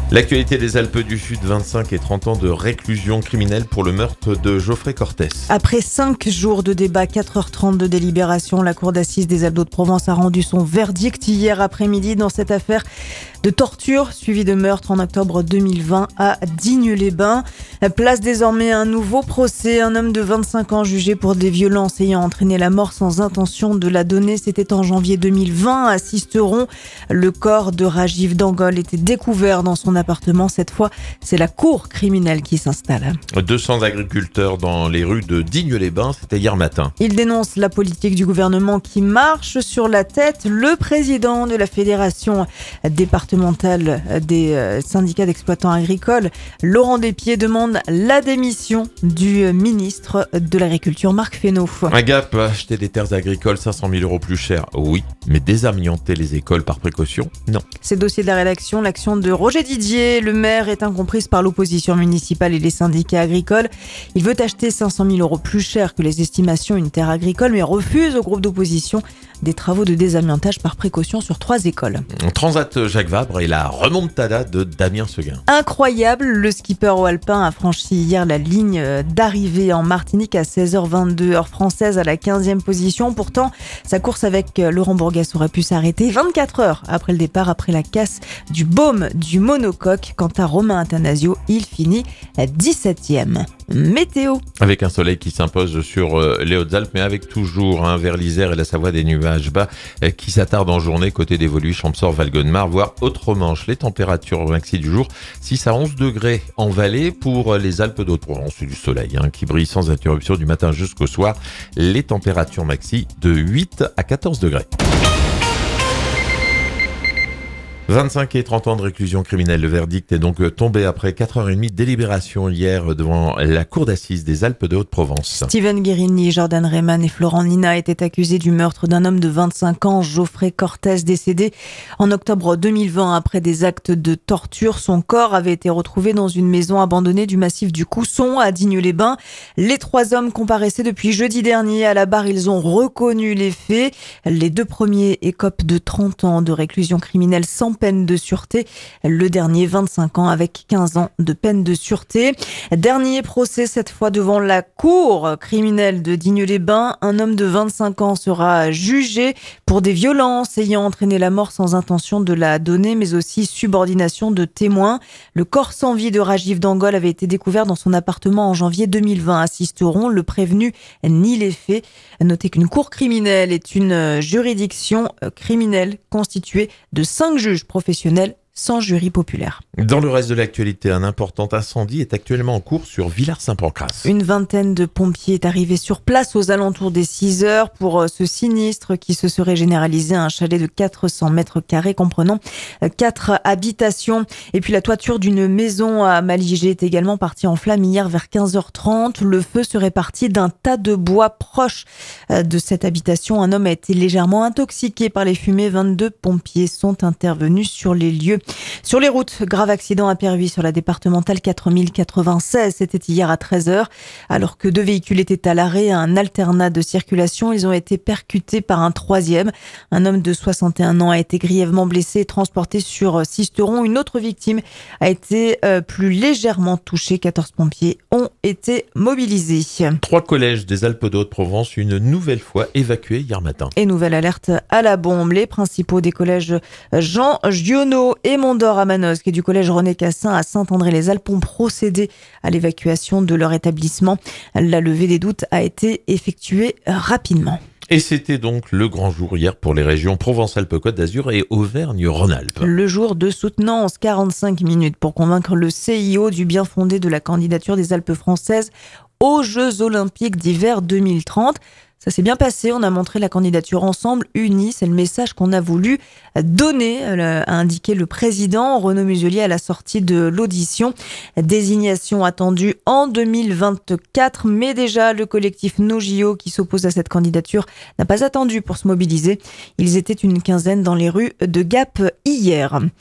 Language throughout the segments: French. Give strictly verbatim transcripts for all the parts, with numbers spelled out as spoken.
L'actualité des Alpes du Sud, vingt-cinq et trente ans de réclusion criminelle pour le meurtre de Geoffrey Cortés. Après cinq jours de débat, quatre heures trente de délibération, la Cour d'assises des Alpes de Provence a rendu son verdict hier après-midi dans cette affaire de torture suivie de meurtre en octobre deux mille vingt à Digne-les-Bains. Place désormais à un nouveau procès. Un homme de vingt-cinq ans jugé pour des violences ayant entraîné la mort sans intention de la donner. C'était en janvier deux mille vingt à Sisteron. Le corps de Rajiv Dangol était découvert dans son appartement. Cette fois, c'est la cour criminelle qui s'installe. deux cents agriculteurs dans les rues de Digne-les-Bains, c'était hier matin. Ils dénoncent la politique du gouvernement qui marche sur la tête. Le président de la Fédération départementale des syndicats d'exploitants agricoles, Laurent Despiers, demande la démission du ministre de l'Agriculture, Marc Fesneau. Un gap, acheter des terres agricoles cinq cent mille euros plus cher, oui, mais désamianter les écoles par précaution, non. C'est le dossier de la rédaction, l'action de Roger Didier. Le maire est incomprise par l'opposition municipale et les syndicats agricoles. Il veut acheter cinq cent mille euros plus cher que les estimations une terre agricole, mais refuse au groupe d'opposition des travaux de désamiantage par précaution sur trois écoles. Transat Jacques Vabre et la remontada de Damien Seguin. Incroyable, le skipper au alpin a franchi hier la ligne d'arrivée en Martinique à seize heures vingt-deux heure française à la quinzième position. Pourtant, sa course avec Laurent Bourgas aurait pu s'arrêter vingt-quatre heures après le départ, après la casse du baume du monocoque. Quant à Romain Attanasio, il finit dix-septième. Météo. Avec un soleil qui s'impose sur euh, les Hautes-Alpes, mais avec toujours hein, vers l'Isère et la Savoie des nuages bas euh, qui s'attardent en journée côté des Vaulieu, Champsaur, Valgaudemar, voire Autre-Manche. Les températures maxi du jour, six à onze degrés en vallée pour les Alpes d'Haute-Provence. C'est du soleil hein, qui brille sans interruption du matin jusqu'au soir. Les températures maxi de huit à quatorze degrés. vingt-cinq et trente ans de réclusion criminelle. Le verdict est donc tombé après quatre heures trente de délibération hier devant la cour d'assises des Alpes de Haute-Provence. Steven Guérini, Jordan Rayman et Florent Nina étaient accusés du meurtre d'un homme de vingt-cinq ans, Geoffrey Cortés, décédé en octobre deux mille vingt après des actes de torture. Son corps avait été retrouvé dans une maison abandonnée du massif du Cousson à Digne-les-Bains. Les trois hommes comparaissaient depuis jeudi dernier à la barre. Ils ont reconnu les faits. Les deux premiers écopent de trente ans de réclusion criminelle sans peine de sûreté. Le dernier, vingt-cinq ans avec quinze ans de peine de sûreté. Dernier procès cette fois devant la cour criminelle de Digne-les-Bains. Un homme de vingt-cinq ans sera jugé pour des violences ayant entraîné la mort sans intention de la donner, mais aussi subordination de témoins. Le corps sans vie de Rajiv Dangol avait été découvert dans son appartement en janvier deux mille vingt à Sisteron. Le prévenu nie les faits. Notez qu'une cour criminelle est une juridiction criminelle constituée de cinq juges professionnels sans jury populaire. Dans le reste de l'actualité, un important incendie est actuellement en cours sur Villars-Saint-Pancras. Une vingtaine de pompiers est arrivée sur place aux alentours des six heures pour ce sinistre qui se serait généralisé à un chalet de quatre cents mètres carrés comprenant quatre habitations. Et puis la toiture d'une maison à Maligé est également partie en flammes hier vers quinze heures trente. Le feu serait parti d'un tas de bois proche de cette habitation. Un homme a été légèrement intoxiqué par les fumées. vingt-deux pompiers sont intervenus sur les lieux. Sur les routes, grave accident à Pervis sur la départementale quatre mille quatre-vingt-seize. C'était hier à treize heures. Alors que deux véhicules étaient à l'arrêt, un alternat de circulation, ils ont été percutés par un troisième. Un homme de soixante et un ans a été grièvement blessé et transporté sur Sisteron. Une autre victime a été euh, plus légèrement touchée. quatorze pompiers ont été mobilisés. Trois collèges des Alpes de Haute-Provence, une nouvelle fois évacués hier matin. Et nouvelle alerte à la bombe. Les principaux des collèges Jean Giono et Mondor à Manosque et du collège René Cassin à Saint-André-les-Alpes ont procédé à l'évacuation de leur établissement. La levée des doutes a été effectuée rapidement. Et c'était donc le grand jour hier pour les régions Provence-Alpes-Côte d'Azur et Auvergne-Rhône-Alpes. Le jour de soutenance, quarante-cinq minutes pour convaincre le C I O du bien fondé de la candidature des Alpes françaises aux Jeux Olympiques d'hiver deux mille trente. Ça s'est bien passé, on a montré la candidature ensemble, unie, c'est le message qu'on a voulu donner, a indiqué le président Renaud Muselier à la sortie de l'audition. Désignation attendue en deux mille vingt-quatre, mais déjà le collectif NoJo qui s'oppose à cette candidature n'a pas attendu pour se mobiliser. Ils étaient une quinzaine dans les rues de Gap hier.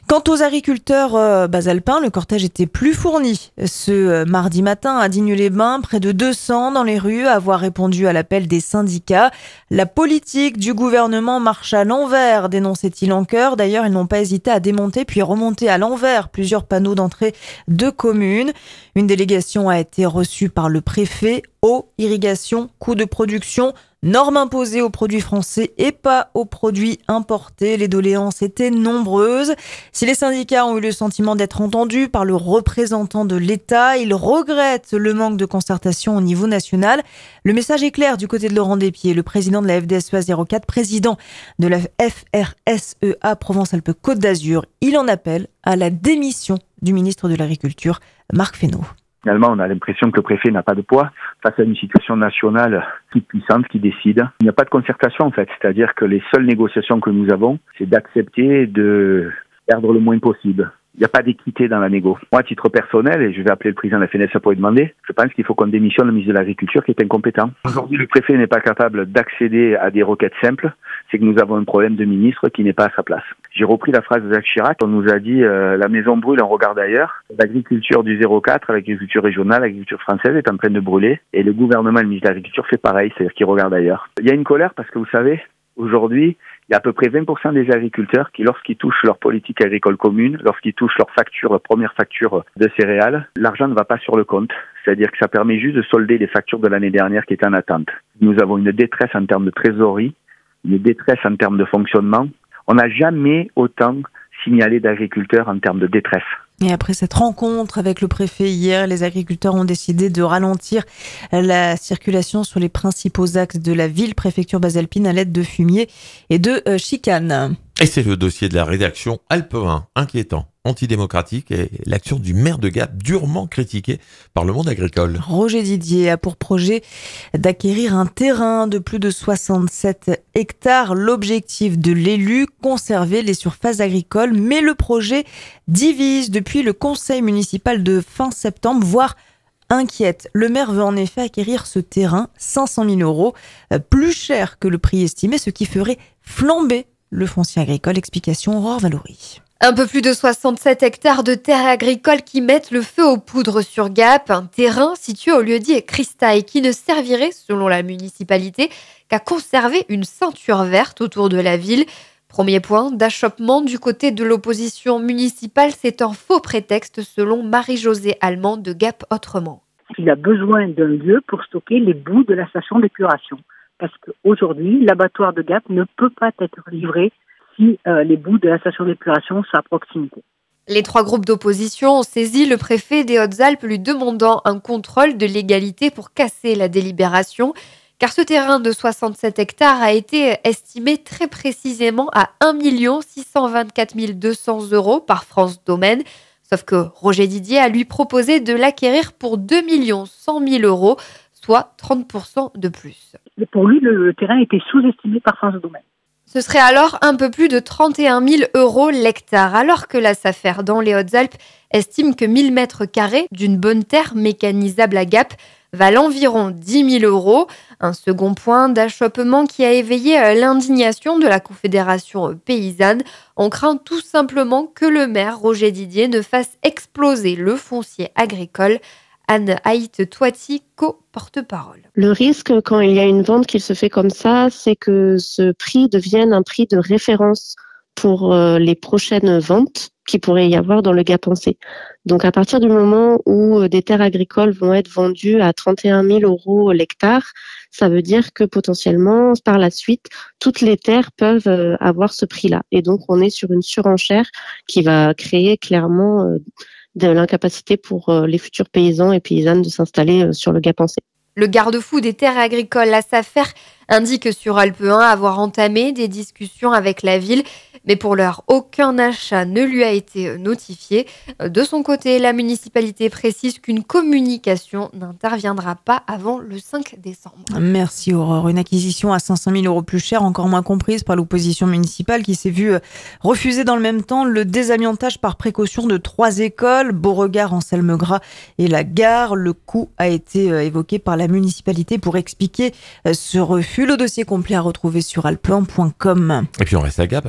Quant aux agriculteurs euh, basalpins, le cortège était plus fourni. Ce euh, mardi matin à Digne-les-Bains, près de deux cents dans les rues, à avoir répondu à l'appel des syndicats. La politique du gouvernement marche à l'envers, dénonçait-il en chœur. D'ailleurs, ils n'ont pas hésité à démonter puis remonter à l'envers plusieurs panneaux d'entrée de communes. Une délégation a été reçue par le préfet. Eau, irrigation, coûts de production, normes imposées aux produits français et pas aux produits importés. Les doléances étaient nombreuses. Si les syndicats ont eu le sentiment d'être entendus par le représentant de l'État, ils regrettent le manque de concertation au niveau national. Le message est clair du côté de Laurent Despiez, le président de la F D S E A zéro quatre, président de la F R S E A Provence-Alpes-Côte d'Azur. Il en appelle à la démission du ministre de l'Agriculture, Marc Fesneau. Finalement, on a l'impression que le préfet n'a pas de poids face à une situation nationale qui est puissante, qui décide. Il n'y a pas de concertation en fait, c'est-à-dire que les seules négociations que nous avons, c'est d'accepter de perdre le moins possible. Il n'y a pas d'équité dans la négo. Moi, à titre personnel, et je vais appeler le président de la F N S pour lui demander, je pense qu'il faut qu'on démissionne le ministre de l'Agriculture qui est incompétent. Aujourd'hui, le préfet n'est pas capable d'accéder à des requêtes simples, c'est que nous avons un problème de ministre qui n'est pas à sa place. J'ai repris la phrase de Jacques Chirac, on nous a dit euh, la maison brûle, on regarde ailleurs. L'agriculture du zéro quatre, l'agriculture régionale, l'agriculture française est en train de brûler et le gouvernement et le ministre de l'Agriculture fait pareil, c'est-à-dire qu'il regarde ailleurs. Il y a une colère parce que vous savez, aujourd'hui, il y a à peu près vingt pour cent des agriculteurs qui, lorsqu'ils touchent leur politique agricole commune, lorsqu'ils touchent leur facture, leur première facture de céréales, l'argent ne va pas sur le compte. C'est-à-dire que ça permet juste de solder les factures de l'année dernière qui étaient en attente. Nous avons une détresse en termes de trésorerie, une détresse en termes de fonctionnement. On n'a jamais autant signalé d'agriculteurs en termes de détresse. Et après cette rencontre avec le préfet hier, les agriculteurs ont décidé de ralentir la circulation sur les principaux axes de la ville, préfecture basalpine, à l'aide de fumier et de euh, chicanes. Et c'est le dossier de la rédaction Alpe un, inquiétant, antidémocratique et l'action du maire de Gap durement critiquée par le monde agricole. Roger Didier a pour projet d'acquérir un terrain de plus de soixante-sept hectares. L'objectif de l'élu, conserver les surfaces agricoles, mais le projet divise depuis le conseil municipal de fin septembre, voire inquiète. Le maire veut en effet acquérir ce terrain, cinq cent mille euros, plus cher que le prix estimé, ce qui ferait flamber le foncier agricole. Explication Aurore Valory. Un peu plus de soixante-sept hectares de terres agricoles qui mettent le feu aux poudres sur Gap, un terrain situé au lieu-dit Christaille qui ne servirait, selon la municipalité, qu'à conserver une ceinture verte autour de la ville. Premier point d'achoppement du côté de l'opposition municipale, c'est un faux prétexte selon Marie-Josée Allemand de Gap Autrement. Il a besoin d'un lieu pour stocker les boues de la station d'épuration. Parce qu'aujourd'hui, l'abattoir de Gap ne peut pas être livré si euh, les boues de la station d'épuration sont à proximité. Les trois groupes d'opposition ont saisi le préfet des Hautes-Alpes lui demandant un contrôle de légalité pour casser la délibération. Car ce terrain de soixante-sept hectares a été estimé très précisément à un million six cent vingt-quatre mille deux cents euros par France Domaine. Sauf que Roger Didier a lui proposé de l'acquérir pour deux millions cent mille euros, soit trente pour cent de plus. Et pour lui, le terrain était sous-estimé par France Domaine. Ce serait alors un peu plus de trente et un mille euros l'hectare, alors que la SAFER dans les Hautes-Alpes estime que mille mètres carrés d'une bonne terre mécanisable à Gap valent environ dix mille euros. Un second point d'achoppement qui a éveillé l'indignation de la Confédération paysanne. On craint tout simplement que le maire Roger Didier ne fasse exploser le foncier agricole. Anne Haït Toiti, co-porte-parole. Le risque, quand il y a une vente qui se fait comme ça, c'est que ce prix devienne un prix de référence pour euh, les prochaines ventes qui pourrait y avoir dans le Gap-Pensée. Donc à partir du moment où euh, des terres agricoles vont être vendues à trente et un mille euros l'hectare, ça veut dire que potentiellement, par la suite, toutes les terres peuvent euh, avoir ce prix-là. Et donc on est sur une surenchère qui va créer clairement euh, de l'incapacité pour les futurs paysans et paysannes de s'installer sur le Gap-Pensée. Le garde-fou des terres agricoles, la SAFER, indique sur Alpe un avoir entamé des discussions avec la ville, mais pour l'heure, aucun achat ne lui a été notifié. De son côté, la municipalité précise qu'une communication n'interviendra pas avant le cinq décembre. Merci Aurore. Une acquisition à cinq cent mille euros plus chère, encore moins comprise par l'opposition municipale qui s'est vue refuser dans le même temps le désamiantage par précaution de trois écoles, Beauregard, Anselme-Gras et la Gare. Le coût a été évoqué par la municipalité pour expliquer ce refus. Le dossier complet à retrouver sur alpe un point com. Et puis on reste à Gap avec l'un des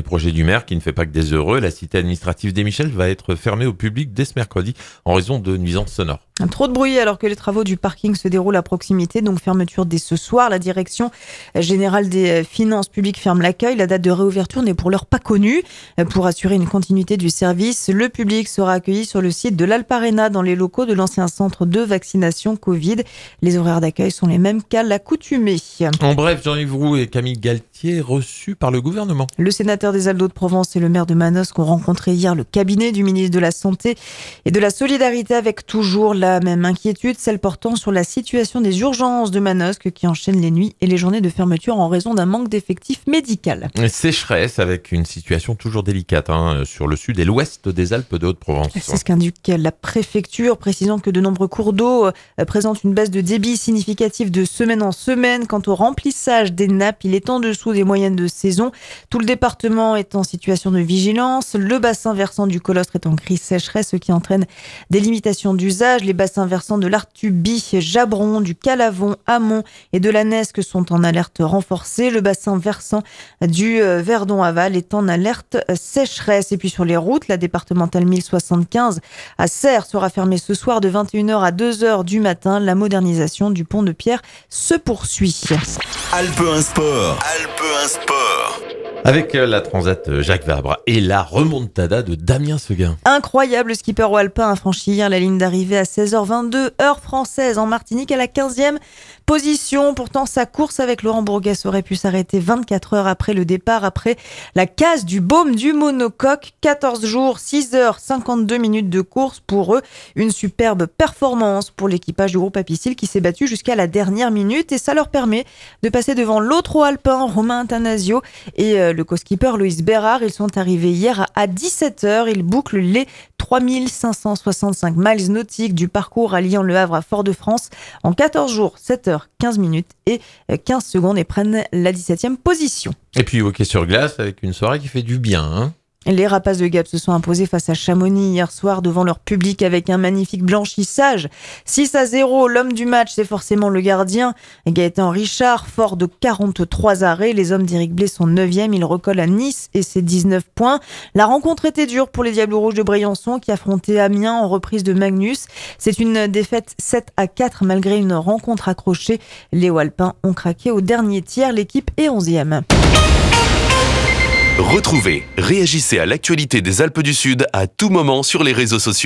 projet du maire qui ne fait pas que des heureux. La cité administrative des Michel va être fermée au public dès ce mercredi en raison de nuisances sonores. Trop de bruit alors que les travaux du parking se déroulent à proximité, donc fermeture dès ce soir. La direction générale des finances publiques ferme l'accueil. La date de réouverture n'est pour l'heure pas connue. Pour assurer une continuité du service, le public sera accueilli sur le site de l'Alparena dans les locaux de l'ancien centre de vaccination Covid. Les horaires d'accueil sont les mêmes qu'à l'accoutumée. En bref, Jean-Yves Roux et Camille Galtier reçus par le gouvernement. Le sénateur des Alpes de Provence et le maire de Manosque ont rencontré hier le cabinet du ministre de la Santé et de la Solidarité avec toujours la même inquiétude, celle portant sur la situation des urgences de Manosque qui enchaînent les nuits et les journées de fermeture en raison d'un manque d'effectifs médicaux. Sécheresse avec une situation toujours délicate hein, sur le sud et l'ouest des Alpes de Haute-Provence. C'est ce qu'indique la préfecture, précisant que de nombreux cours d'eau présentent une baisse de débit significative de semaine en semaine. Quant au remplissage des nappes, il est en dessous des moyennes de saison. Tout le département est en situation de vigilance. Le bassin versant du Colostre est en crise sécheresse, ce qui entraîne des limitations d'usage. Les bassins versants de l'Artubie, Jabron, du Calavon, Amont et de la Nesque sont en alerte renforcée. Le bassin versant du Verdon-Aval est en alerte sécheresse. Et puis sur les routes, la départementale mille soixante-quinze à Serres sera fermée ce soir de vingt et une heures à deux heures du matin. La modernisation du pont de Pierre se poursuit. Alpe un Sport. Alpe un Sport. Avec la Transat Jacques Vabre et la remontada de Damien Seguin. Incroyable, le skipper alpin a franchi hier la ligne d'arrivée à seize heures vingt-deux, heure française, en Martinique, à la quinzième position. Pourtant, sa course avec Laurent Bourgès aurait pu s'arrêter vingt-quatre heures après le départ, après la casse du baume du monocoque. quatorze jours, six heures cinquante-deux minutes de course pour eux. Une superbe performance pour l'équipage du groupe Apicil qui s'est battu jusqu'à la dernière minute et ça leur permet de passer devant l'autre alpin, Romain Attanasio, et le co-skipper Loïs Bérard. Ils sont arrivés hier à dix-sept heures. Ils bouclent les trois mille cinq cent soixante-cinq miles nautiques du parcours alliant Le Havre à Fort-de-France en quatorze jours, sept heures quinze minutes et quinze secondes et prennent la dix-septième position. Et puis hockey sur glace avec une soirée qui fait du bien. Hein. Les Rapaces de Gap se sont imposés face à Chamonix hier soir devant leur public avec un magnifique blanchissage. six à zéro, l'homme du match, c'est forcément le gardien Gaëtan Richard, fort de quarante-trois arrêts. Les hommes d'Éric Blais sont neuvième, il recolle à Nice et ses dix-neuf points. La rencontre était dure pour les Diables Rouges de Briançon qui affrontaient Amiens en reprise de Magnus. C'est une défaite sept à quatre malgré une rencontre accrochée. Les Alpins ont craqué au dernier tiers, l'équipe est onzième. Retrouvez, réagissez à l'actualité des Alpes du Sud à tout moment sur les réseaux sociaux.